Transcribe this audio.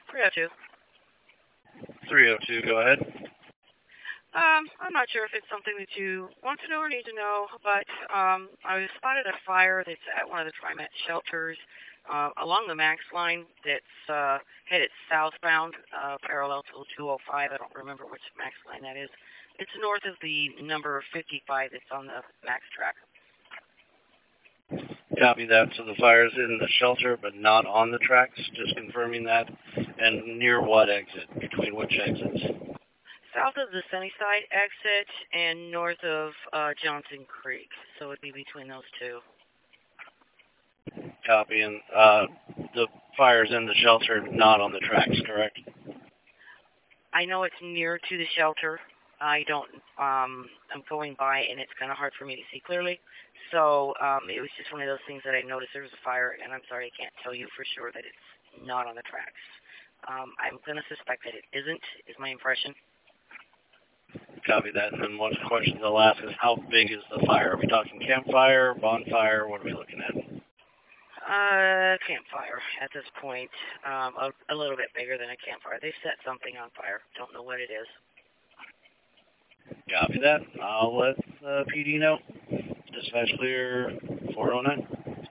302. 302, go ahead. I'm not sure if it's something that you want to know or need to know, but I spotted a fire that's at one of the TriMet shelters along the Max line that's headed southbound, parallel to 205. I don't remember which Max line that is. It's north of the number 55 that's on the Max track. Copy that. So the fire's in the shelter, but not on the tracks. Just confirming that. And near what exit? Between which exits? South of the Sunnyside exit and north of Johnson Creek. So it'd be between those two. Copy. And the fire's in the shelter, not on the tracks, correct? I know it's near to the shelter. I don't, I'm going by and it's kind of hard for me to see clearly. So it was just one of those things that I noticed there was a fire, and I'm sorry I can't tell you for sure that it's not on the tracks. I'm going to suspect that it isn't, is my impression. Copy that. And then one question I'll ask is, how big is the fire? Are we talking campfire, bonfire? What are we looking at? Campfire at this point. A little bit bigger than a campfire. They've set something on fire. Don't know what it is. Copy that. I'll let PD know. Dispatch clear 409.